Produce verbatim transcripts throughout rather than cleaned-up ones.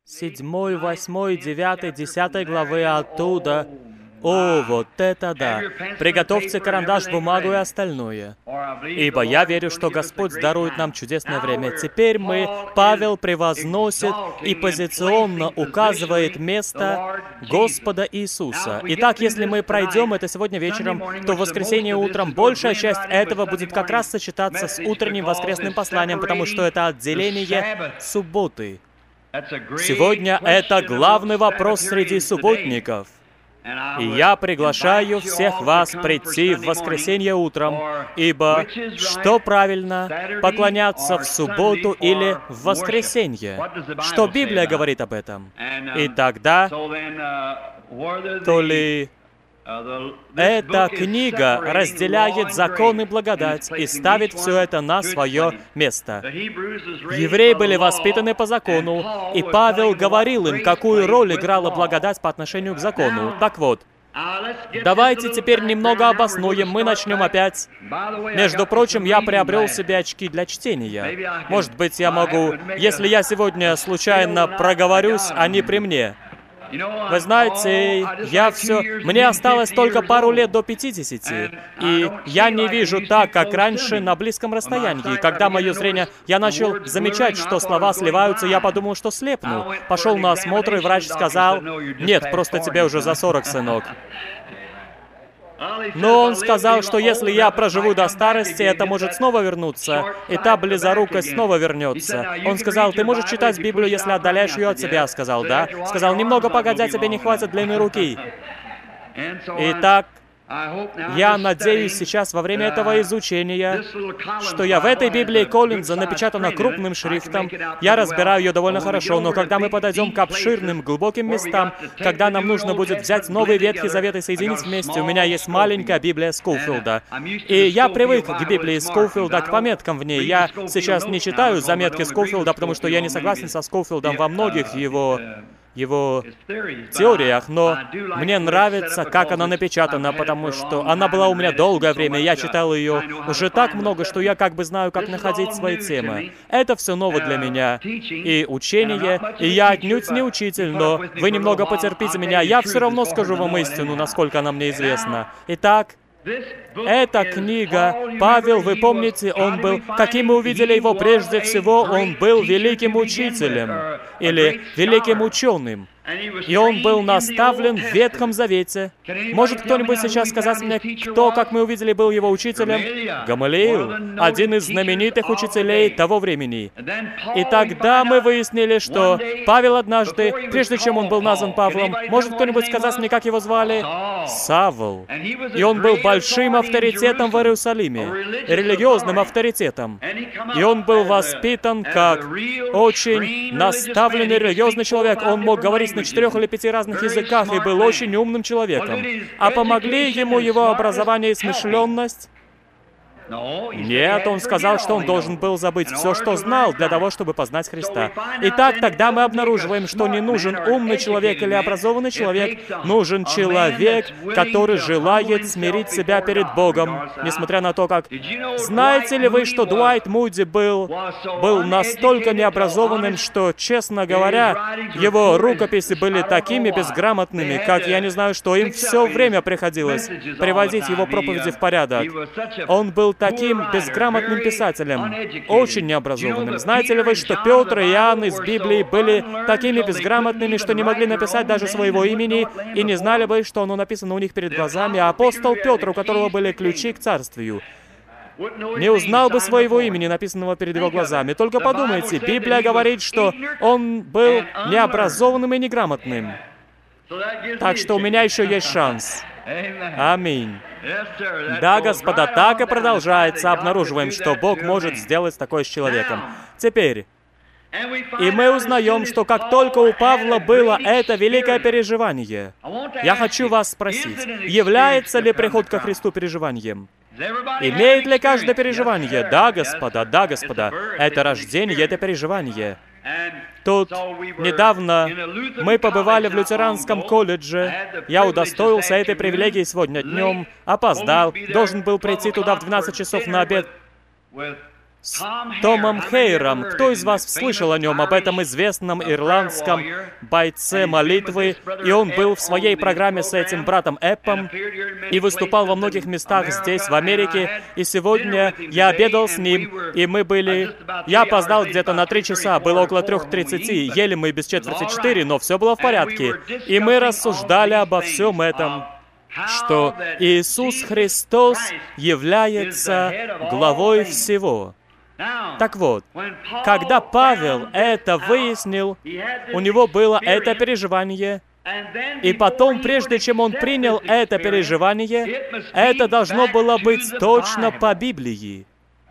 седьмой, восьмой, девятой, десятой главы оттуда. О, вот это да! Приготовьте карандаш, бумагу и остальное. Ибо я верю, что Господь дарует нам чудесное время. Теперь мы, Павел превозносит и позиционно указывает место Господа Иисуса. Итак, если мы пройдем это сегодня вечером, то в воскресенье утром большая часть этого будет как раз сочетаться с утренним воскресным посланием, потому что это отделение субботы. Сегодня это главный вопрос среди субботников. И я приглашаю всех вас прийти в воскресенье утром, ибо что правильно, поклоняться в субботу или в воскресенье? Что Библия говорит об этом? И тогда, то ли эта книга разделяет закон и благодать и ставит все это на свое место. Евреи были воспитаны по закону, и Павел говорил им, какую роль играла благодать по отношению к закону. Так вот, давайте теперь немного обоснуем, мы начнем опять. Между прочим, я приобрел себе очки для чтения. Может быть, я могу, если я сегодня случайно проговорюсь, они при мне. Вы знаете, я все... Мне осталось только пару лет до пятидесяти, и я не вижу так, как раньше, на близком расстоянии. Когда мое зрение... Я начал замечать, что слова сливаются, я подумал, что слепну. Пошел на осмотр, и врач сказал: «Нет, просто тебе уже за сорок, сынок». Но он сказал, что если я проживу до старости, это может снова вернуться, и та близорукость снова вернется. Он сказал: «Ты можешь читать Библию, если отдаляешь ее от себя», — сказал, да. Сказал: «Немного погодя, тебе не хватит длины руки». Итак, я надеюсь сейчас во время этого изучения, что я в этой Библии Коллинза, напечатана крупным шрифтом, я разбираю ее довольно хорошо, но когда мы подойдем к обширным, глубоким местам, когда нам нужно будет взять Новый Ветхий Завет и соединить вместе, у меня есть маленькая Библия Скоуфилда. И я привык к Библии Скоуфилда, к пометкам в ней. Я сейчас не читаю заметки Скоуфилда, потому что я не согласен со Скоуфилдом во многих его... его теориях, но мне нравится, как она напечатана, потому что она была у меня долгое время, я читал ее уже так много, что я как бы знаю, как находить свои темы. Это все ново для меня. И учение, и я отнюдь не учитель, но вы немного потерпите меня, я все равно скажу вам истину, насколько она мне известна. Итак, эта книга, Павел, вы помните, он был, каким мы увидели его прежде всего, он был великим учителем или великим ученым. И он был наставлен в Ветхом Завете. Может кто-нибудь сейчас сказать мне, кто, как мы увидели, был его учителем? Гамалиил, один из знаменитых учителей того времени. И тогда мы выяснили, что Павел однажды, прежде чем он был назван Павлом, может кто-нибудь сказать мне, как его звали? Савл. И он был большим авторитетом в Иерусалиме, религиозным авторитетом. И он был воспитан как очень наставленный религиозный человек. Он мог говорить на четырех или пяти разных языках и был очень умным человеком. А помогли ему его образование и смышленность? Нет, он сказал, что он должен был забыть все, что знал, для того, чтобы познать Христа. Итак, тогда мы обнаруживаем, что не нужен умный человек или образованный человек, нужен человек, который желает смирить себя перед Богом, несмотря на то, как... Знаете ли вы, что Дуайт Муди был, был настолько необразованным, что, честно говоря, его рукописи были такими безграмотными, как я не знаю, что им все время приходилось приводить его проповеди в порядок. Он был таким безграмотным писателем, очень необразованным. Знаете ли вы, что Петр и Иоанн из Библии были такими безграмотными, что не могли написать даже своего имени, и не знали бы, что оно написано у них перед глазами, а апостол Петр, у которого были ключи к царствию, не узнал бы своего имени, написанного перед его глазами. Только подумайте, Библия говорит, что он был необразованным и неграмотным. Так что у меня еще есть шанс. Аминь. Да, господа, так и продолжается. Обнаруживаем, что Бог может сделать такое с человеком. Теперь, и мы узнаем, что как только у Павла было это великое переживание, я хочу вас спросить, является ли приход ко Христу переживанием? Имеет ли каждое переживание? Да, господа, да, господа. Это рождение, это переживание. Тут недавно мы побывали в лютеранском колледже. Я удостоился этой привилегии сегодня днем, опоздал, должен был прийти туда в двенадцать часов на обед. с Томом Хейером. Кто из вас слышал о нем, об этом известном ирландском бойце молитвы? И он был в своей программе с этим братом Эппом и выступал во многих местах здесь, в Америке. И сегодня я обедал с ним, и мы были... Я опоздал где-то на три часа, было около трех тридцати, ели мы без четверти четыре, но все было в порядке. И мы рассуждали обо всем этом, что Иисус Христос является главой всего. Так вот, когда Павел это выяснил, у него было это переживание, и потом, прежде чем он принял это переживание, это должно было быть точно по Библии.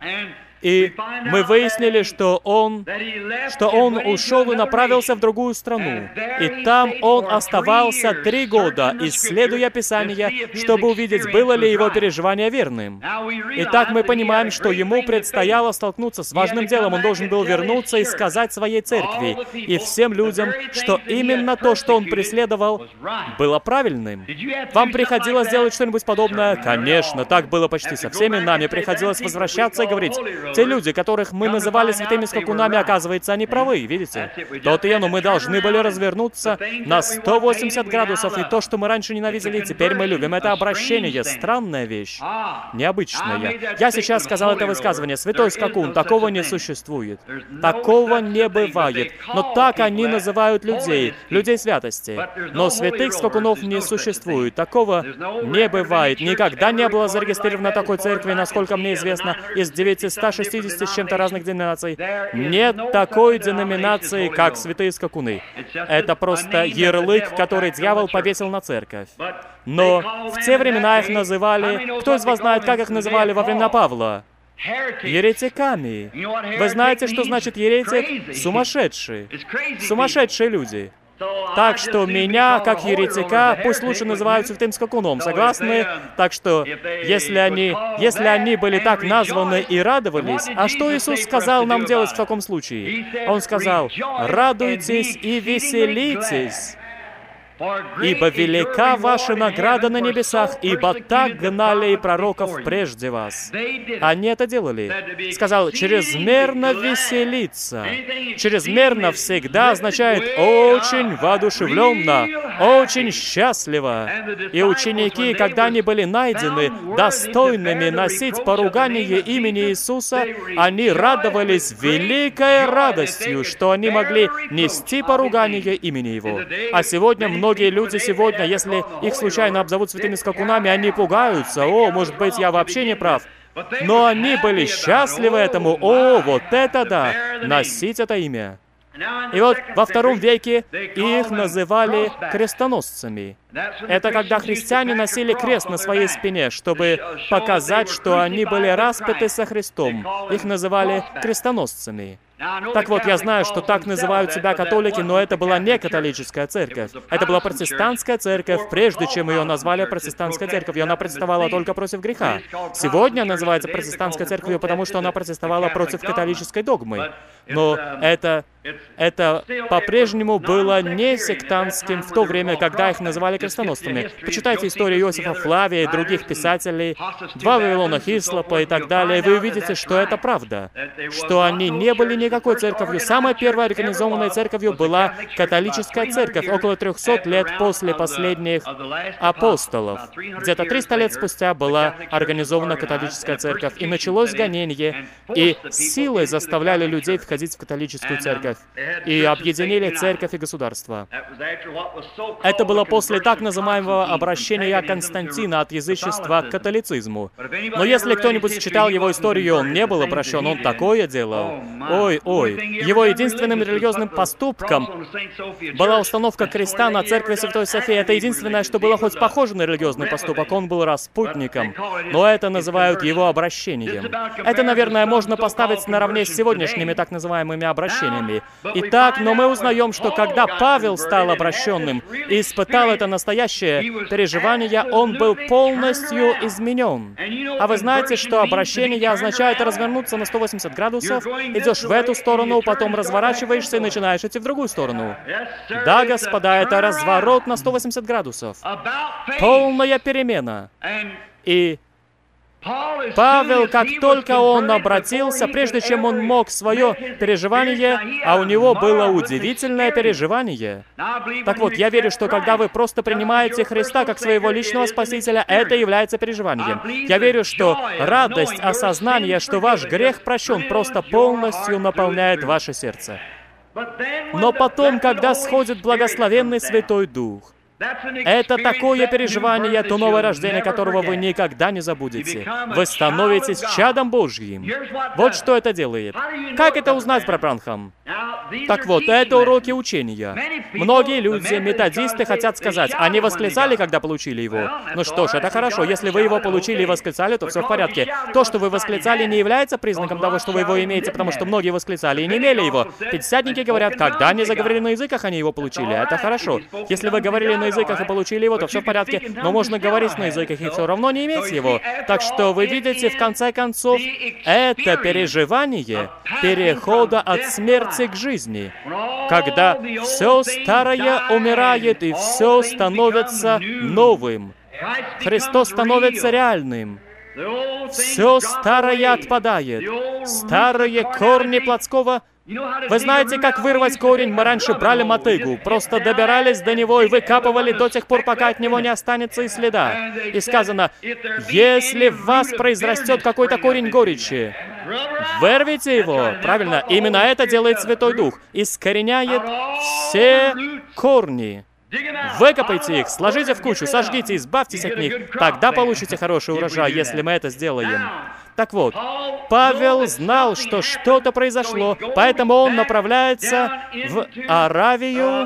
И мы выяснили, что он, что он ушел и направился в другую страну. И там он оставался три года, исследуя Писания, чтобы увидеть, было ли его переживание верным. Итак, мы понимаем, что ему предстояло столкнуться с важным делом. Он должен был вернуться и сказать своей церкви и всем людям, что именно то, что он преследовал, было правильным. Вам приходилось делать что-нибудь подобное? Конечно, так было почти со всеми нами. Приходилось возвращаться и говорить: те люди, которых мы называли святыми скакунами, оказывается, они правы, видите? То-то и оно, мы должны были развернуться на сто восемьдесят градусов, и то, что мы раньше ненавидели, теперь мы любим. Это обращение, странная вещь, необычная. Я сейчас сказал это высказывание: святой скакун, такого не существует. Такого не бывает. Но так они называют людей, людей святости. Но святых скакунов не существует. Такого не бывает. Никогда не было зарегистрировано такой церкви, насколько мне известно, из девятисот шестидесяти с чем-то разных деноминаций. Нет такой деноминации, как святые скакуны. Это просто ярлык, который дьявол повесил на церковь. Но в те времена их называли... Кто из вас знает, как их называли во времена Павла? Еретиками. Вы знаете, что значит еретик? Сумасшедшие. Сумасшедшие люди. Так что меня, как еретика, пусть лучше называют святым скакуном. Согласны? Так что, если они, если они были так названы и радовались, а что Иисус сказал нам делать в таком случае? Он сказал: «Радуйтесь и веселитесь, ибо велика ваша награда на небесах, ибо так гнали и пророков прежде вас». Они это делали. Сказал: чрезмерно веселиться. Чрезмерно всегда означает очень воодушевленно, очень счастливо. И ученики, когда они были найдены достойными носить поругание имени Иисуса, они радовались великой радостью, что они могли нести поругание имени Его. А сегодня многие Многие люди сегодня, если их случайно обзовут святыми скакунами, они пугаются. О, может быть, я вообще не прав. Но они были счастливы этому. О, вот это да! Носить это имя. И вот во втором веке их называли крестоносцами. Это когда христиане носили крест на своей спине, чтобы показать, что они были распяты со Христом. Их называли крестоносцами. Так вот, я знаю, что так называют себя католики, но это была не католическая церковь. Это была протестантская церковь, прежде чем ее назвали протестантской церковью. Она протестовала только против греха. Сегодня она называется протестантской церковью, потому что она протестовала против католической догмы. Но это, это по-прежнему было не сектантским в то время, когда их называли крестоносцами. Почитайте историю Иосифа Флавия и других писателей, два Вавилона Хислопа и так далее, и вы увидите, что это правда, что они не были никакой церковью. Самая первая организованная церковью была католическая церковь, около трехсот лет после последних апостолов. Где-то триста лет спустя была организована католическая церковь, и началось гонение, и силой заставляли людей входить в католическую церковь, и объединили церковь и государство. Это было после так называемого обращения Константина от язычества к католицизму. Но если кто-нибудь читал его историю, он не был обращен, он такое делал. Ой, ой. Его единственным религиозным поступком была установка креста на церкви Святой Софии. Это единственное, что было хоть похоже на религиозный поступок. Он был распутником. Но это называют его обращением. Это, наверное, можно поставить наравне с сегодняшними так называемыми обращениями. Итак, но мы узнаем, что когда Павел стал обращенным и испытал это настоящее переживание, он был полностью изменен. А вы знаете, что обращение означает развернуться на сто восемьдесят градусов, идешь в эту сторону, потом разворачиваешься и начинаешь идти в другую сторону. Да, господа, это разворот на сто восемьдесят градусов. Полная перемена. И Павел, как только он обратился, прежде чем он мог свое переживание, а у него было удивительное переживание. Так вот, я верю, что когда вы просто принимаете Христа как своего личного Спасителя, это является переживанием. Я верю, что радость осознания, что ваш грех прощен, просто полностью наполняет ваше сердце. Но потом, когда сходит благословенный Святой Дух, это такое переживание, то новое рождение, которого вы никогда не забудете. Вы становитесь чадом Божьим. Вот что это делает. Как это узнать, брат Бранхам? Так вот, это уроки учения. Многие люди, методисты, хотят сказать, они восклицали, когда получили его. Ну что ж, это хорошо. Если вы его получили и восклицали, то все в порядке. То, что вы восклицали, не является признаком того, что вы его имеете, потому что многие восклицали и не имели его. Пятидесятники говорят, когда они заговорили на языках, они его получили. Это хорошо. Если вы говорили на языках и получили его, то все в порядке. Но можно говорить на языках и все равно не иметь его. Так что вы видите, в конце концов, это переживание перехода от смерти к жизни, когда все старое умирает и все становится новым. Христос становится реальным. Все старое отпадает. Старые корни плотского. Вы знаете, как вырвать корень? Мы раньше брали мотыгу, просто добирались до него и выкапывали до тех пор, пока от него не останется и следа. И сказано, если в вас произрастет какой-то корень горечи, вырвите его. Правильно, именно это делает Святой Дух. Искореняет все корни. Выкопайте их, сложите в кучу, сожгите, избавьтесь от них. Тогда получите хороший урожай, если мы это сделаем. Так вот, Павел знал, что что-то произошло, поэтому он направляется в Аравию,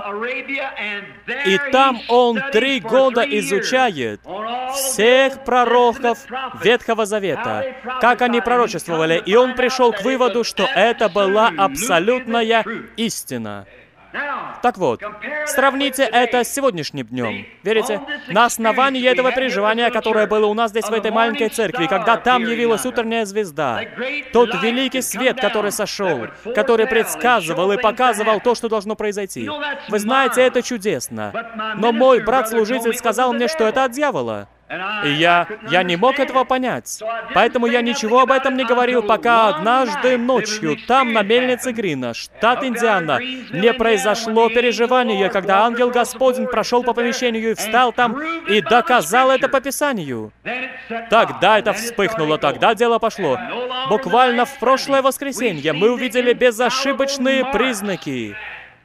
и там он три года изучает всех пророков Ветхого Завета, как они пророчествовали, и он пришел к выводу, что это была абсолютная истина. Так вот, сравните это с сегодняшним днем. Верите? На основании этого переживания, которое было у нас здесь, в этой маленькой церкви, когда там явилась утренняя звезда, тот великий свет, который сошел, который предсказывал и показывал то, что должно произойти. Вы знаете, это чудесно. Но мой брат-служитель сказал мне, что это от дьявола. И я, я не мог этого понять. Поэтому я ничего об этом не говорил, пока однажды ночью, там, на мельнице Грина, штат Индиана, не произошло переживание, когда ангел Господень прошел по помещению и встал там и доказал это по Писанию. Тогда это вспыхнуло, тогда дело пошло. Буквально в прошлое воскресенье мы увидели безошибочные признаки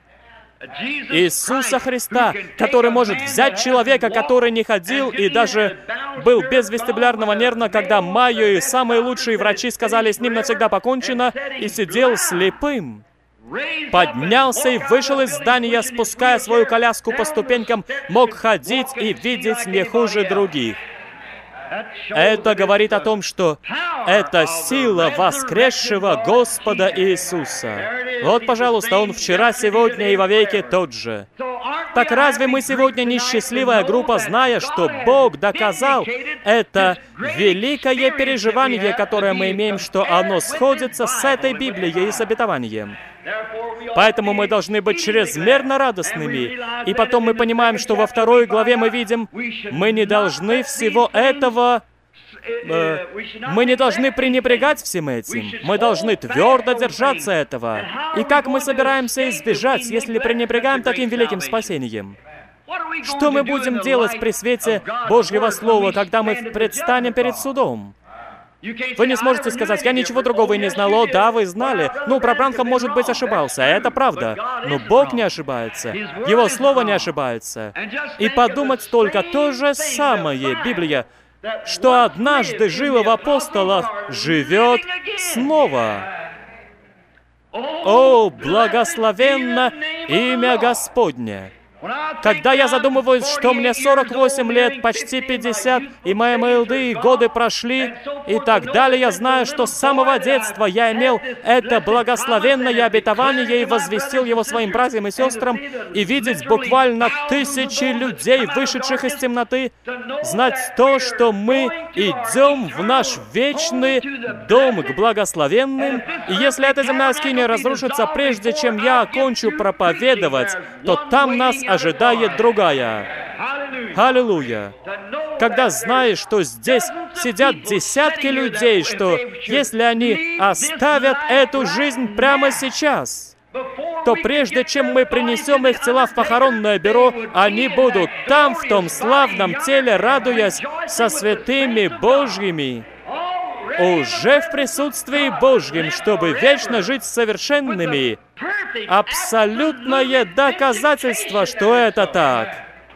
Иисуса Христа, который может взять человека, который не ходил и даже был без вестибулярного нерва, когда Майо и самые лучшие врачи сказали, с ним навсегда покончено, и сидел слепым. Поднялся и вышел из здания, спуская свою коляску по ступенькам, мог ходить и видеть не хуже других. Это говорит о том, что это сила воскресшего Господа Иисуса. Вот, пожалуйста, Он вчера, сегодня и вовеки тот же. Так разве мы сегодня несчастливая группа, зная, что Бог доказал это великое переживание, которое мы имеем, что оно сходится с этой Библией и с обетованием? Поэтому мы должны быть чрезмерно радостными. И потом мы понимаем, что во второй главе мы видим, мы не должны всего этого... Э, мы не должны пренебрегать всем этим. Мы должны твердо держаться этого. И как мы собираемся избежать, если пренебрегаем таким великим спасением? Что мы будем делать при свете Божьего Слова, когда мы предстанем перед судом? Вы не сможете сказать, я ничего другого и не знал. О, да, вы знали. Ну, про Бранхам, может быть, ошибался. Это правда. Но Бог не ошибается. Его Слово не ошибается. И подумать только то же самое, Библия, что однажды жило в апостолах, живет снова. О, благословенно имя Господне! Когда я задумываюсь, что мне сорок восемь лет, почти пятьдесят, и мои молодые годы прошли, и так далее, я знаю, что с самого детства я имел это благословенное обетование и возвестил его своим братьям и сестрам, и видеть буквально тысячи людей, вышедших из темноты, знать то, что мы идем в наш вечный дом к благословенным, и если эта земная скиния разрушится, прежде чем я окончу проповедовать, то там нас ожидает другая. Аллилуйя! Когда знаешь, что здесь сидят десятки людей, что если они оставят эту жизнь прямо сейчас, то прежде чем мы принесем их тела в похоронное бюро, они будут там, в том славном теле, радуясь со святыми Божьими, уже в присутствии Божьем, чтобы вечно жить совершенными. Абсолютное доказательство, что это так.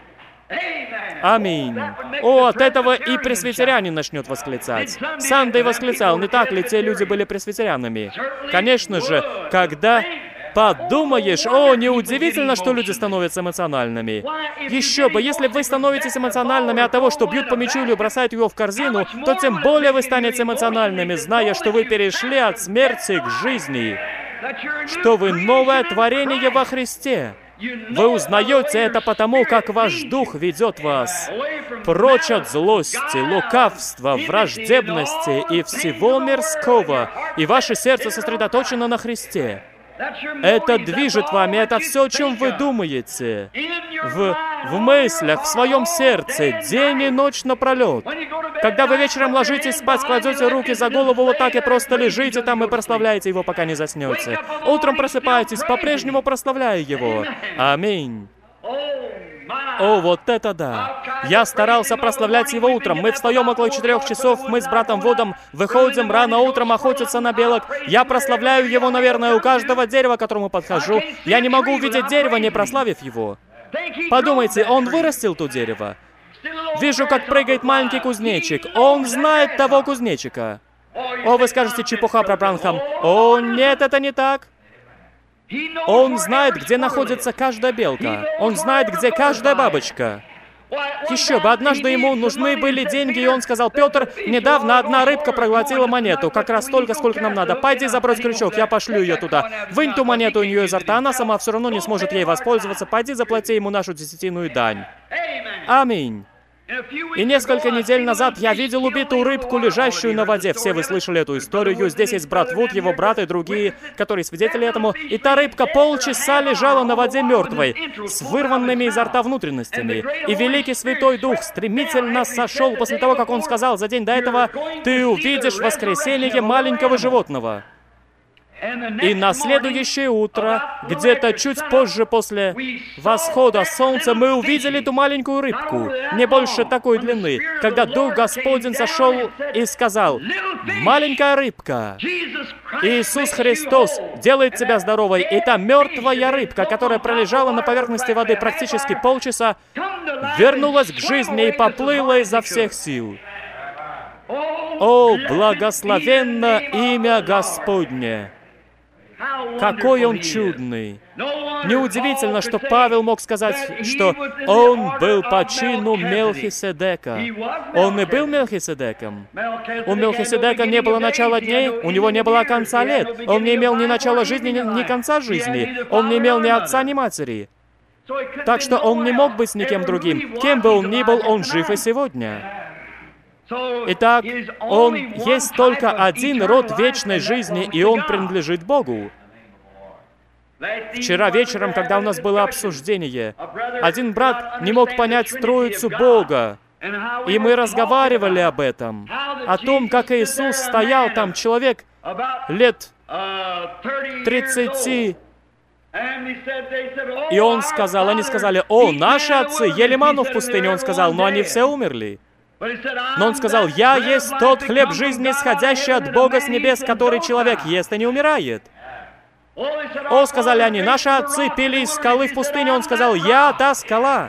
Аминь. О, от этого и пресвитерянин начнет восклицать. Сандей восклицал, не так ли те люди были пресвитерянами? Конечно же, когда подумаешь, о, неудивительно, что люди становятся эмоциональными. Еще бы, если вы становитесь эмоциональными от того, что бьют по мячу или бросают его в корзину, то тем более вы станете эмоциональными, зная, что вы перешли от смерти к жизни, что вы новое творение во Христе. Вы узнаете это потому, как ваш дух ведет вас прочь от злости, лукавства, враждебности и всего мирского, и ваше сердце сосредоточено на Христе. Это движет вами, это все, о чем вы думаете. В, в мыслях, в своем сердце, день и ночь напролет. Когда вы вечером ложитесь спать, кладете руки за голову вот так и просто лежите там и прославляете Его, пока не заснете. Утром просыпаетесь, по-прежнему прославляя Его. Аминь. О, вот это да! Я старался прославлять Его утром. Мы встаем около четырех часов, мы с братом Вудом выходим рано утром охотиться на белок. Я прославляю Его, наверное, у каждого дерева, к которому подхожу. Я не могу увидеть дерево, не прославив Его. Подумайте, Он вырастил то дерево. Вижу, как прыгает маленький кузнечик. Он знает того кузнечика. О, вы скажете, чепуха про Бранхам. О, нет, это не так. Он знает, где находится каждая белка. Он знает, где каждая бабочка. Еще бы, однажды ему нужны были деньги, и он сказал, Петр, недавно одна рыбка проглотила монету, как раз столько, сколько нам надо. Пойди забрось крючок, я пошлю ее туда. Вынь ту монету у нее изо рта, она сама все равно не сможет ей воспользоваться. Пойди заплати ему нашу десятинную дань. Аминь. И несколько недель назад я видел убитую рыбку, лежащую на воде. Все вы слышали эту историю. Здесь есть брат Вуд, его брат и другие, которые свидетели этому. И та рыбка полчаса лежала на воде мертвой, с вырванными изо рта внутренностями. И великий Святой Дух стремительно сошел после того, как он сказал за день до этого, «Ты увидишь воскресение маленького животного». И на следующее утро, где-то чуть позже после восхода солнца, мы увидели ту маленькую рыбку, не больше такой длины, когда Дух Господень сошел и сказал, «Маленькая рыбка, Иисус Христос делает тебя здоровой». И та мертвая рыбка, которая пролежала на поверхности воды практически полчаса, вернулась к жизни и поплыла изо всех сил. О, благословенно имя Господне! Какой он чудный! Неудивительно, что Павел мог сказать, что он был по чину Мелхиседека. Он и был Мелхиседеком. У Мелхиседека не было начала дней, у него не было конца лет. Он не имел ни начала жизни, ни, ни конца жизни. Он не имел ни отца, ни матери. Так что он не мог быть никем другим. Кем бы он ни был, он жив и сегодня. Итак, он есть только один род вечной жизни, и он принадлежит Богу. Вчера вечером, когда у нас было обсуждение, один брат не мог понять троицу Бога, и мы разговаривали об этом, о том, как Иисус стоял там, человек лет тридцати, и он сказал, они сказали, «О, наши отцы ели ману в пустыне», он сказал, «но они все умерли». Но он сказал, «Я есть тот хлеб жизни, исходящий от Бога с небес, который человек ест и не умирает». О, сказали они, «Наши отцы пили из скалы в пустыне». Он сказал, «Я та скала».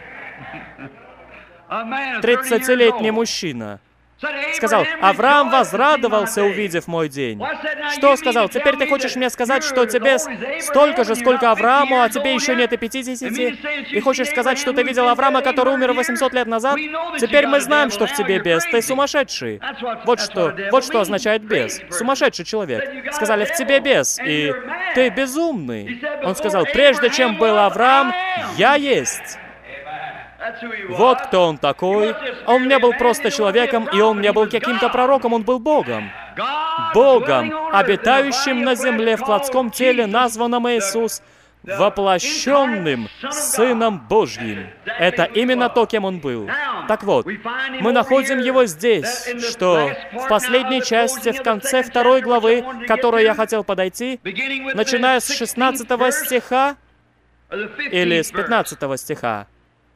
Тридцатилетний мужчина сказал, «Авраам возрадовался, увидев мой день». Что сказал? «Теперь ты хочешь мне сказать, что тебе столько же, сколько Аврааму, а тебе еще нет и пятидесяти? И хочешь сказать, что ты видел Авраама, который умер восемьсот лет назад? Теперь мы знаем, что в тебе бес. Ты сумасшедший». Вот что, вот что означает бес. Сумасшедший человек. Сказали, «В тебе бес, и ты безумный». Он сказал, «Прежде чем был Авраам, я есть». Вот кто он такой. Он не был просто человеком, и он не был каким-то пророком, он был Богом. Богом, обитающим на земле в плотском теле, названном Иисус, воплощенным Сыном Божьим. Это именно то, кем Он был. Так вот, мы находим Его здесь, что в последней части, в конце второй главы, к которой я хотел подойти, начиная с шестнадцатого стиха, или с пятнадцатого стиха,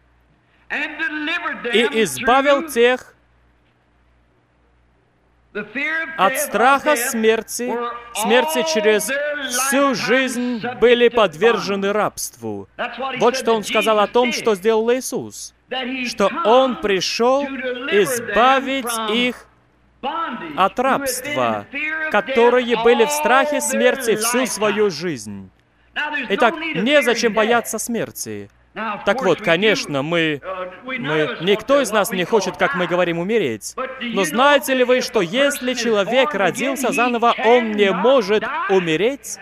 «И избавил тех от страха смерти, смерти через всю жизнь были подвержены рабству». Вот что Он сказал о том, что сделал Иисус, что Он пришел избавить их от рабства, которые были в страхе смерти всю свою жизнь. Итак, незачем бояться смерти. Так вот, конечно, мы, мы... Никто из нас не хочет, как мы говорим, умереть. Но знаете ли вы, что если человек родился заново, он не может умереть?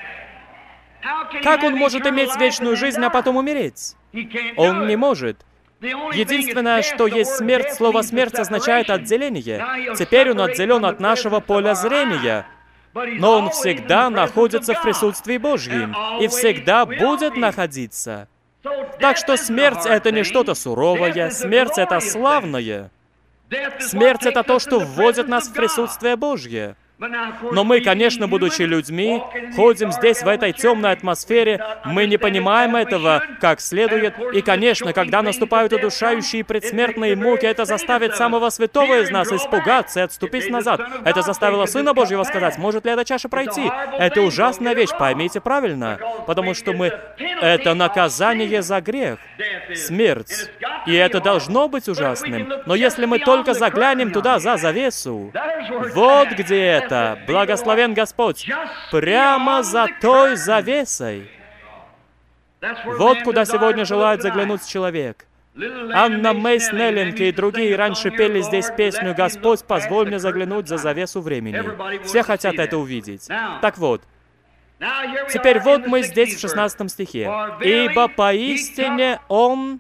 Как он может иметь вечную жизнь, а потом умереть? Он не может. Единственное, что есть смерть, слово «смерть» означает отделение. Теперь он отделен от нашего поля зрения. Но он всегда находится в присутствии Божьем и всегда будет находиться. Так что смерть — это не что-то суровое, смерть — это славное. Смерть — это то, что вводит нас в присутствие Божье. Но мы, конечно, будучи людьми, ходим здесь, в этой темной атмосфере, мы не понимаем этого как следует, и, конечно, когда наступают удушающие предсмертные муки, это заставит самого святого из нас испугаться и отступить назад. Это заставило Сына Божьего сказать: может ли эта чаша пройти? Это ужасная вещь, поймите правильно, потому что мы... Это наказание за грех, смерть, и это должно быть ужасным. Но если мы только заглянем туда, за завесу, вот где это. Это, благословен Господь, прямо за той завесой. Вот куда сегодня желает заглянуть человек. Анна Мэй Снеллинг и другие раньше пели здесь песню «Господь, позволь мне заглянуть за завесу времени». Все хотят это увидеть. Так вот, теперь вот мы здесь в шестнадцатом стихе. «Ибо поистине Он...»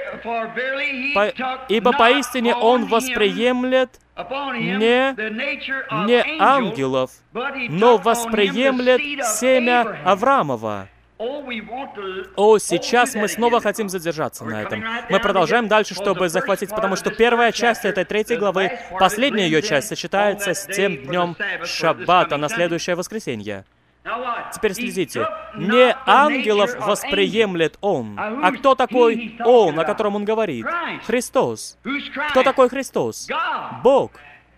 По... «Ибо поистине Он восприемлет не, не ангелов, но восприемлет семя Авраамова». О, сейчас мы снова хотим задержаться на этом. Мы продолжаем дальше, чтобы захватить, потому что первая часть этой третьей главы, последняя ее часть, сочетается с тем днем Шаббата на следующее воскресенье. Теперь следите. Не ангелов восприемлет Он. А кто такой Он, о котором Он говорит? Христос. Кто такой Христос? Бог.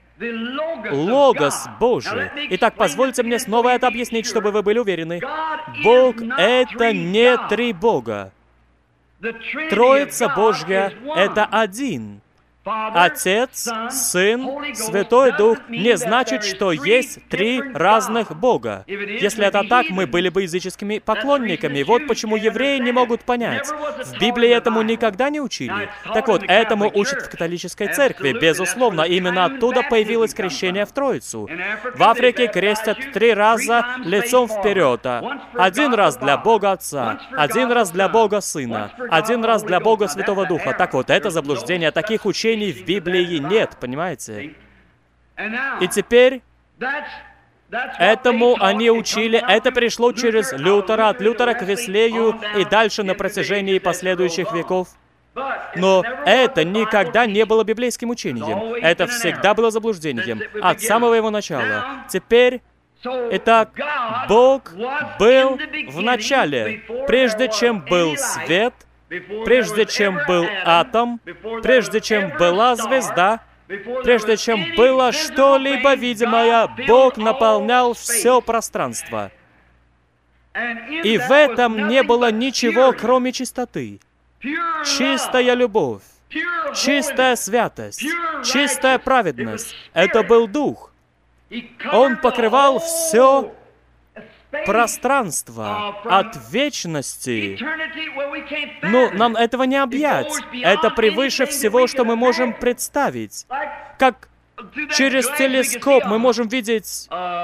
Логос Божий. Итак, позвольте мне снова это объяснить, чтобы вы были уверены. Бог — это не три Бога. Троица Божья — это один. Отец, Сын, Святой Дух не значит, что есть три разных Бога. Если это так, мы были бы языческими поклонниками. Вот почему евреи не могут понять. В Библии этому никогда не учили. Так вот, этому учат в католической церкви. Безусловно, именно оттуда появилось крещение в Троицу. В Африке крестят три раза лицом вперед. Один раз для Бога Отца, один раз для Бога Сына, один раз для Бога Святого Духа. Так вот, это заблуждение. Таких учений в Библии нет, понимаете? И теперь этому они учили, это пришло через Лютера, от Лютера к Веслею и дальше на протяжении последующих веков. Но это никогда не было библейским учением. Это всегда было заблуждением от самого его начала. Теперь, итак, Бог был в начале, прежде чем был свет, прежде чем был атом, прежде чем была звезда, прежде чем было что-либо видимое, Бог наполнял все пространство. И в этом не было ничего, кроме чистоты. Чистая любовь, чистая святость, чистая праведность. Это был Дух. Он покрывал все пространство от вечности. Ну, нам этого не объять. Это превыше всего, что мы можем представить. Как через телескоп мы можем видеть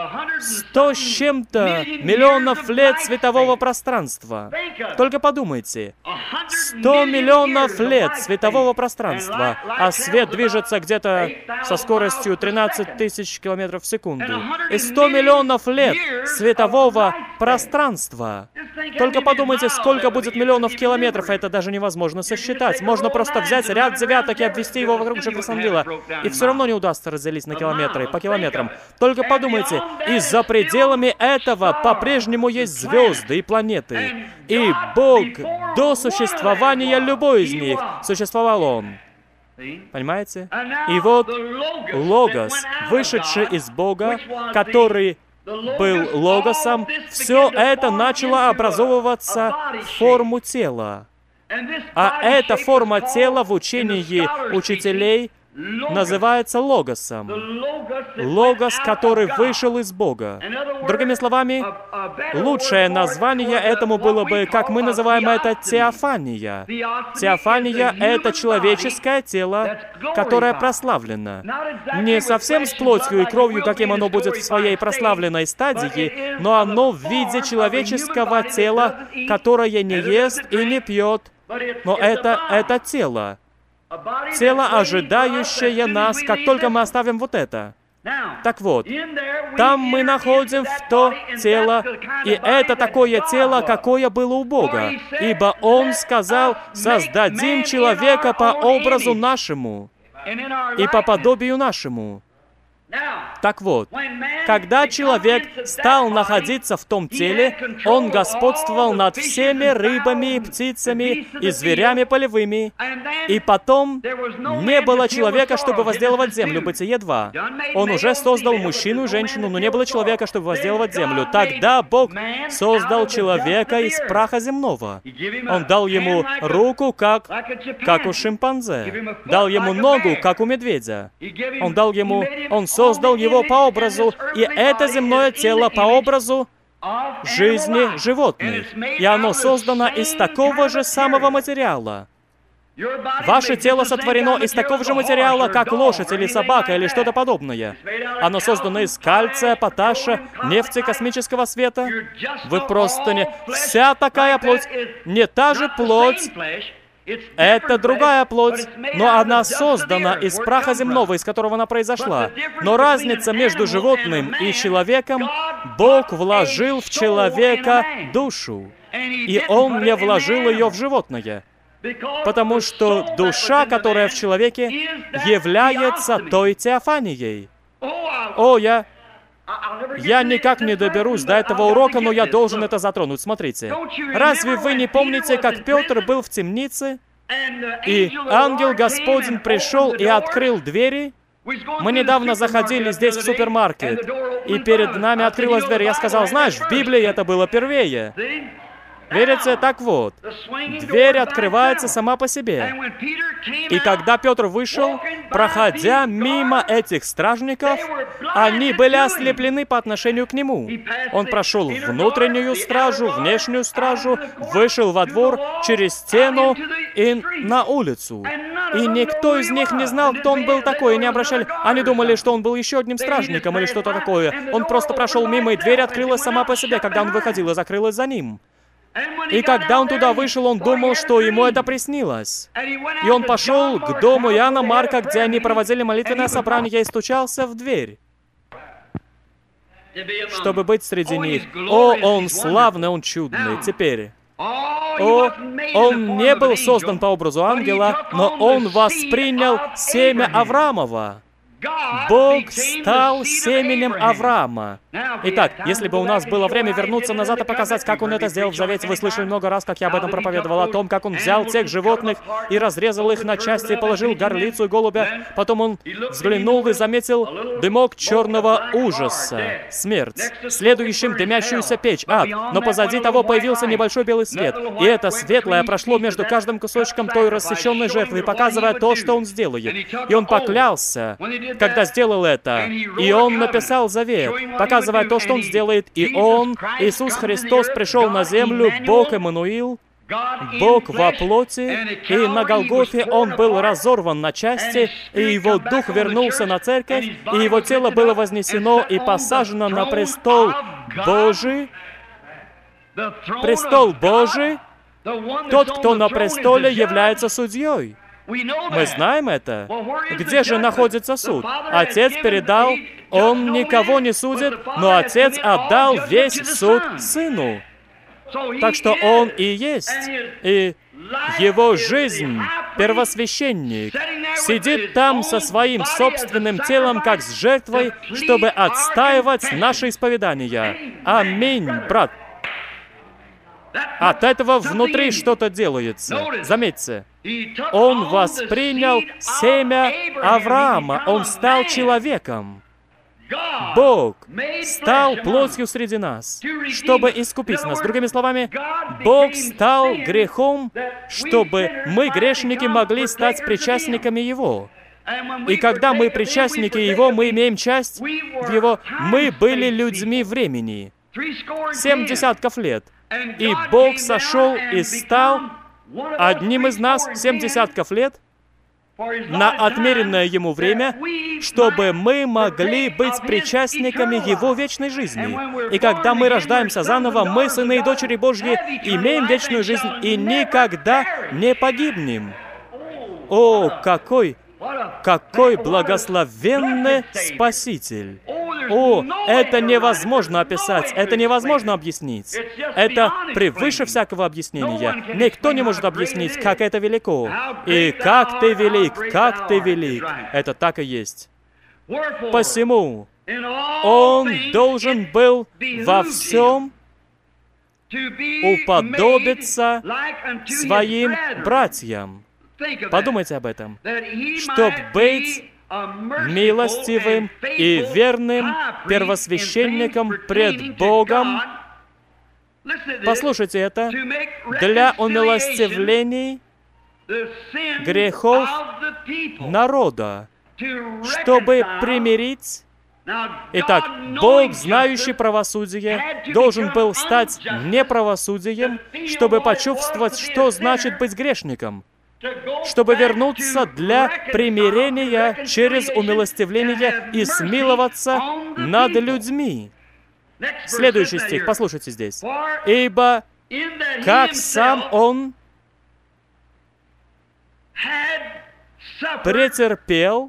Сто с чем-то миллионов лет светового пространства. Только подумайте. Сто миллионов лет светового пространства, а свет движется где-то со скоростью тринадцать тысяч километров в секунду. И сто миллионов лет светового пространства. Только подумайте, сколько будет миллионов километров, это даже невозможно сосчитать. Можно просто взять ряд девяток и обвести его вокруг Джефферсонвилла, и все равно не удастся разделить на километры, по километрам. Только подумайте, и за пределами этого по-прежнему есть звезды и планеты. И Бог, до существования любой из них, существовал Он. Понимаете? И вот Логос, вышедший из Бога, который был Логосом, все это начало образовываться в форму тела. А эта форма тела в учении учителей называется Логосом. Логос, который вышел из Бога. Другими словами, лучшее название этому было бы, как мы называем это, теофания. Теофания — это человеческое тело, которое прославлено. Не совсем с плотью и кровью, каким оно будет в своей прославленной стадии, но оно в виде человеческого тела, которое не ест и не пьет. Но это, это тело. Тело, ожидающее нас, как только мы оставим вот это. Так вот, там мы находим в то тело, и это такое тело, какое было у Бога. Ибо Он сказал: «Создадим человека по образу нашему и по подобию нашему». Так вот, когда человек стал находиться в том теле, он господствовал над всеми рыбами и птицами и зверями полевыми. И потом не было человека, чтобы возделывать землю. Бытие два. Он уже создал мужчину и женщину, но не было человека, чтобы возделывать землю. Тогда Бог создал человека из праха земного. Он дал ему руку, как, как у шимпанзе. Дал ему ногу, как у медведя. Он дал ему... Он создал его по образу, и это земное тело по образу жизни животных. И оно создано из такого же самого материала. Ваше тело сотворено из такого же материала, как лошадь или собака или что-то подобное. Оно создано из кальция, поташа, нефти, космического света. Вы просто не... Вся такая плоть, не та же плоть, это другая плоть, но она создана из праха земного, из которого она произошла. Но разница между животным и человеком: Бог вложил в человека душу, и Он не вложил ее в животное. Потому что душа, которая в человеке, является той теофанией. О, я... Я никак не доберусь до этого урока, но я должен это затронуть. Смотрите. Разве вы не помните, как Петр был в темнице, и ангел Господень пришел и открыл двери? Мы недавно заходили здесь в супермаркет, и перед нами открылась дверь. Я сказал: знаешь, в Библии это было первее. Верите? Так вот, дверь открывается сама по себе. И когда Петр вышел, проходя мимо этих стражников, они были ослеплены по отношению к нему. Он прошел внутреннюю стражу, внешнюю стражу, вышел во двор, через стену и на улицу. И никто из них не знал, кто он был такой, и не обращали... Они думали, что он был еще одним стражником или что-то такое. Он просто прошел мимо, и дверь открылась сама по себе, когда он выходил, и закрылась за ним. И когда он туда вышел, он думал, что ему это приснилось. И он пошел к дому Иоанна Марка, где они проводили молитвенное собрание, и стучался в дверь, чтобы быть среди них. О, он славный, он чудный. Теперь... О, он не был создан по образу ангела, но он воспринял семя Авраамова. Бог стал семенем Авраама. Итак, если бы у нас было время вернуться назад и показать, как Он это сделал в Завете, вы слышали много раз, как я об этом проповедовал, о том, как Он взял тех животных и разрезал их на части, и положил горлицу и голубя. Потом Он взглянул и заметил дымок черного ужаса, смерть. Следующим дымящуюся печь, ад. Но позади того появился небольшой белый свет. И это светлое прошло между каждым кусочком той рассеченной жертвы, показывая то, что Он сделает. И Он поклялся, когда сделал это. И Он написал завет, показывая то, что Он сделает. И Он, Иисус Христос, пришел на землю, Бог Эммануил, Бог во плоти, и на Голгофе Он был разорван на части, и Его Дух вернулся на церковь, и Его тело было вознесено и посажено на престол Божий. Престол Божий, тот, кто на престоле, является судьей. Мы знаем это. Где же находится суд? Отец передал, Он никого не судит, но Отец отдал весь суд Сыну. Так что Он и есть, и Его жизнь, первосвященник, сидит там со своим собственным телом, как с жертвой, чтобы отстаивать наше исповедание. Аминь, брат. От этого внутри что-то делается. Заметьте, Он воспринял семя Авраама, Он стал человеком. Бог стал плотью среди нас, чтобы искупить нас. Другими словами, Бог стал грехом, чтобы мы, грешники, могли стать причастниками Его. И когда мы причастники Его, мы имеем часть в Его. Мы были людьми времени. Семь десятков лет. И Бог сошел и стал одним из нас семь десятков лет на отмеренное Ему время, чтобы мы могли быть причастниками Его вечной жизни. И когда мы рождаемся заново, мы, сыны и дочери Божьи, имеем вечную жизнь и никогда не погибнем. О, какой, какой благословенный Спаситель! О, это невозможно описать, это невозможно объяснить. Это превыше всякого объяснения. Никто не может объяснить, как это велико. И как Ты велик, как Ты велик. Это так и есть. Посему Он должен был во всем уподобиться своим братьям. Подумайте об этом. Чтобы быть милостивым и верным первосвященником пред Богом. Послушайте это. Для умилостивлений грехов народа, чтобы примирить. Итак, Бог, знающий правосудие, должен был стать неправосудием, чтобы почувствовать, что значит быть грешником, чтобы вернуться для примирения через умилостивление и смиловаться над людьми. Следующий стих, послушайте здесь. «Ибо как сам Он претерпел,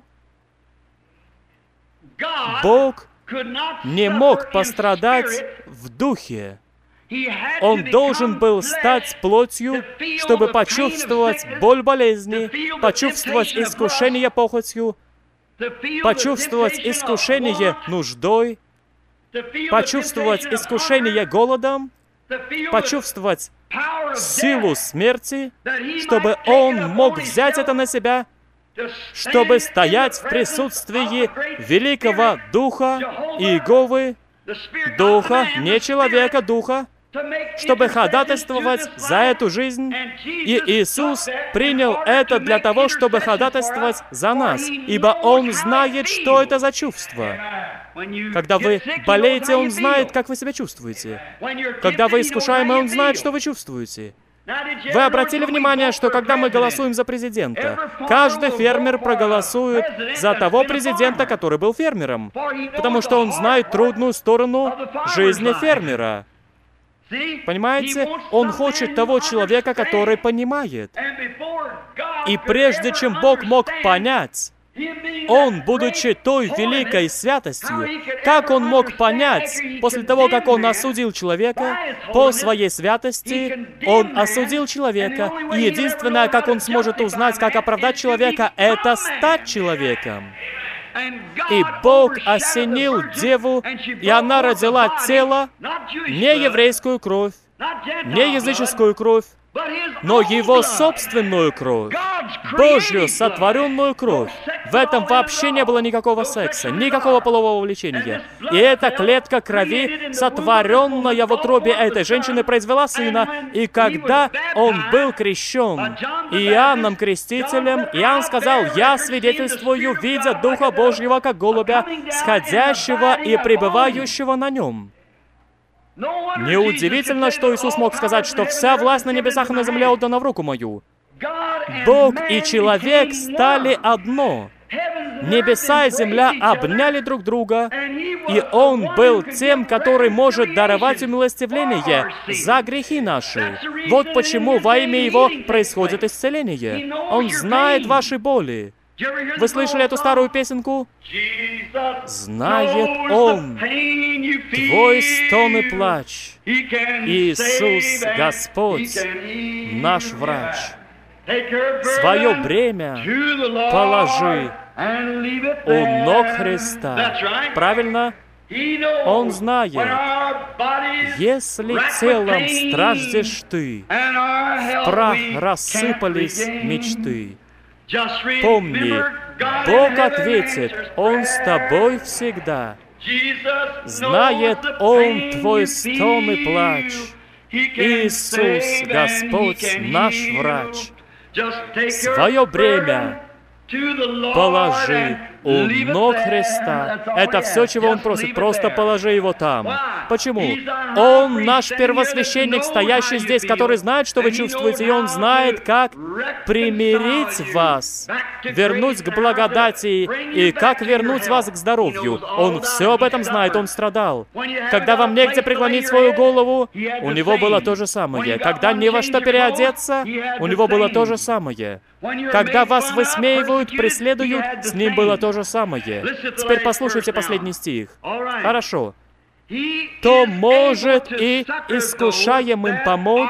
Бог не мог пострадать в духе». Он должен был стать плотью, чтобы почувствовать боль болезни, почувствовать искушение похотью, почувствовать искушение нуждой, почувствовать искушение голодом, почувствовать силу смерти, чтобы Он мог взять это на себя, чтобы стоять в присутствии великого Духа Иеговы, Духа, не человека, Духа, чтобы ходатайствовать за эту жизнь. И Иисус принял это для того, чтобы ходатайствовать за нас, ибо Он знает, что это за чувство. Когда вы болеете, Он знает, как вы себя чувствуете. Когда вы искушаемы, Он знает, что вы чувствуете. Вы обратили внимание, что когда мы голосуем за президента, каждый фермер проголосует за того президента, который был фермером, потому что он знает трудную сторону жизни фермера. Понимаете? Он хочет того человека, который понимает. И прежде чем Бог мог понять, Он, будучи той великой святостью, как Он мог понять, после того, как Он осудил человека, по своей святости, Он осудил человека, и единственное, как Он сможет узнать, как оправдать человека, это стать человеком. И Бог осенил деву, и она родила тело, не еврейскую кровь, не языческую кровь, но Его собственную кровь, Божью сотворенную кровь. В этом вообще не было никакого секса, никакого полового влечения. И эта клетка крови, сотворенная в утробе этой женщины, произвела сына. И когда он был крещен Иоанном Крестителем, Иоанн сказал: «Я свидетельствую, видя Духа Божьего, как голубя, сходящего и пребывающего на нем». Неудивительно, что Иисус мог сказать, что вся власть на небесах и на земле отдана в руку мою. Бог и человек стали одно. Небеса и земля обняли друг друга, и Он был тем, который может даровать умилостивление за грехи наши. Вот почему во имя Его происходит исцеление. Он знает ваши боли. Вы слышали эту старую песенку? Знает Он твой стон и плач. Иисус, Господь, наш врач. Свое бремя положи у ног Христа. Правильно? Он знает, если телом страждешь ты, в прах рассыпались мечты. Помни, Бог ответит, Он с тобой всегда. Знает Он твой стон и плач. Иисус, Господь, наш врач. Свое бремя положи у ног Христа. Это все, чего Он просит. Просто положи его там. Почему? Он наш первосвященник, стоящий здесь, который знает, что вы чувствуете, и Он знает, как примирить вас, вернуть к благодати и как вернуть вас к здоровью. Он все об этом знает, Он страдал. Когда вам негде преклонить свою голову, у Него было то же самое. Когда не во что переодеться, у Него было то же самое. Когда вас высмеивают, преследуют, с Ним было то же самое. Теперь послушайте последний стих. Хорошо. «То может и искушаемым помочь».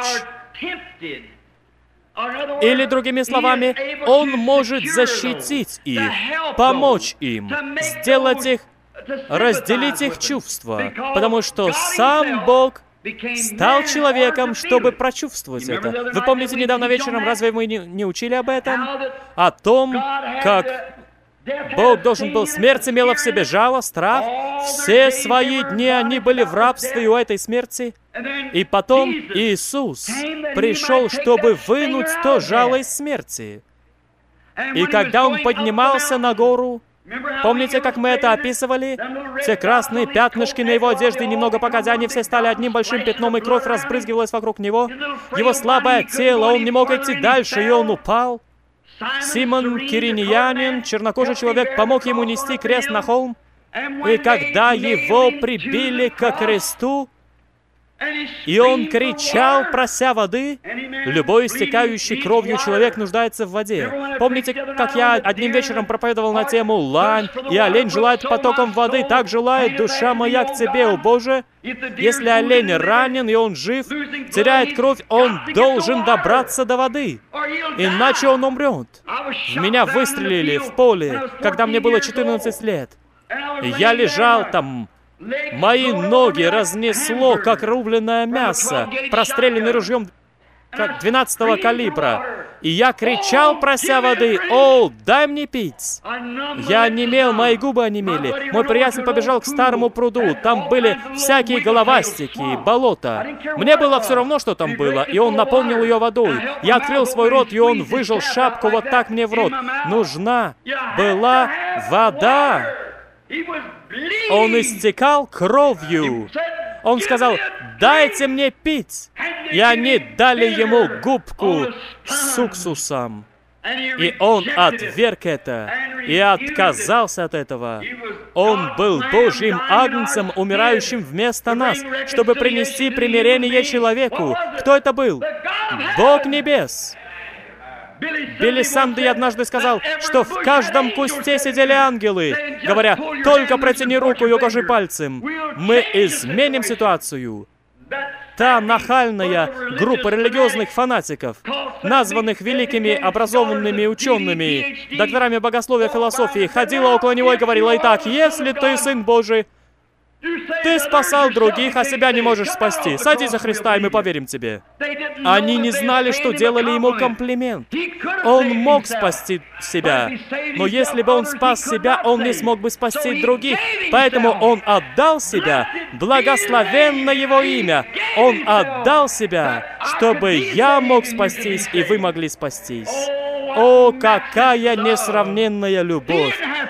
Или, другими словами, Он может защитить их, помочь им, сделать их, разделить их чувства, потому что сам Бог стал человеком, чтобы прочувствовать это. Вы помните, недавно вечером, разве мы не, не учили об этом? О том, как Бог должен был, смерть имела в себе жало, страх. Все свои дни они были в рабстве у этой смерти. И потом Иисус пришел, чтобы вынуть то жало из смерти. И когда Он поднимался на гору, помните, как мы это описывали? Те красные пятнышки на Его одежде, немного погодя, они все стали одним большим пятном, и кровь разбрызгивалась вокруг Него. Его слабое тело, Он не мог идти дальше, и Он упал. Симон Кириньянин, чернокожий человек, помог ему нести крест на холм. И когда его прибили ко кресту, и он кричал, прося воды, любой истекающий кровью человек нуждается в воде. Помните, как я одним вечером проповедовал на тему «Лань и олень желает потоком воды, так желает душа моя к Тебе, о Боже». Если олень ранен и он жив, теряет кровь, он должен добраться до воды, иначе он умрет. В меня выстрелили в поле, когда мне было четырнадцать лет. Я лежал там. Мои ноги разнесло, как рубленное мясо, простреленный ружьем как двенадцатого калибра. И я кричал, прося воды: «О, дай мне пить!» Я онемел, мои губы онемели. Мой приятель побежал к старому пруду. Там были всякие головастики, болота. Мне было все равно, что там было, и он наполнил ее водой. Я открыл свой рот, и он выжал шапку вот так мне в рот. Нужна была вода. Он истекал кровью. Он сказал: «Дайте мне пить!» И они дали ему губку с уксусом. И он отверг это и отказался от этого. Он был Божьим агнцем, умирающим вместо нас, чтобы принести примирение человеку. Кто это был? Бог небес. Билли Санди однажды сказал, что в каждом кусте сидели ангелы, говоря: «Только протяни руку и укажи пальцем. Мы изменим ситуацию». Та нахальная группа религиозных фанатиков, названных великими образованными учеными, докторами богословия, философии, ходила около него и говорила: «Итак, если ты Сын Божий, ты спасал других, а себя не можешь спасти. Садись за Христа, и мы поверим тебе». Они не знали, что делали ему комплимент. Он мог спасти себя, но если бы он спас себя, он не смог бы спасти других. Поэтому он отдал себя, благословенно его имя. Он отдал себя, чтобы я мог спастись, и вы могли спастись. О, какая несравненная любовь!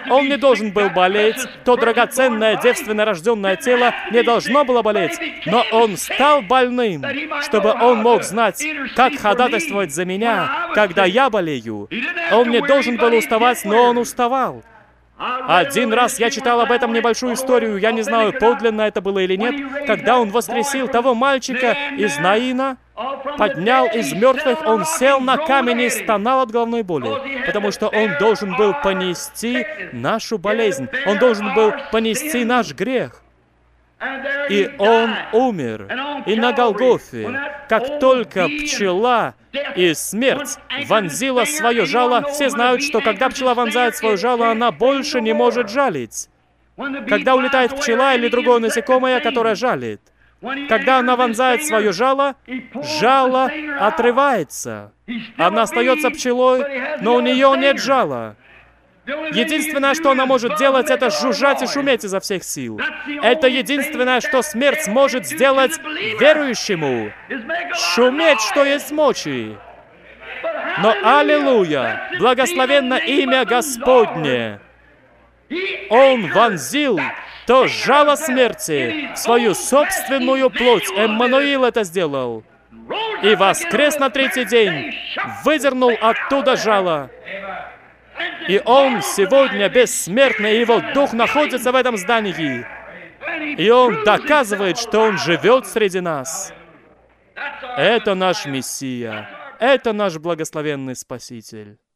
Он не должен был болеть. То драгоценное, девственно рожденное тело не должно было болеть. Но Он стал больным, чтобы Он мог знать, как ходатайствовать за меня, когда я болею. Он не должен был уставать, но Он уставал. Один раз я читал об этом небольшую историю, я не знаю, подлинно это было или нет, когда Он воскресил того мальчика из Наина, поднял из мертвых, он сел на камень и стонал от головной боли, потому что он должен был понести нашу болезнь, он должен был понести наш грех. И он умер. И на Голгофе, как только пчела и смерть вонзила свое жало, все знают, что когда пчела вонзает свое жало, она больше не может жалить. Когда улетает пчела или другое насекомое, которое жалит, когда она вонзает свое жало, жало отрывается. Она остается пчелой, но у нее нет жала. Единственное, что она может делать, это жужжать и шуметь изо всех сил. Это единственное, что смерть может сделать верующему. Шуметь, что есть мочи. Но аллилуйя! Благословенно имя Господне! Он вонзил то жало смерти в свою собственную плоть. Эммануил это сделал. И воскрес на третий день, выдернул оттуда жало. И Он сегодня бессмертный, и Его Дух находится в этом здании. И Он доказывает, что Он живет среди нас. Это наш Мессия. Это наш благословенный Спаситель.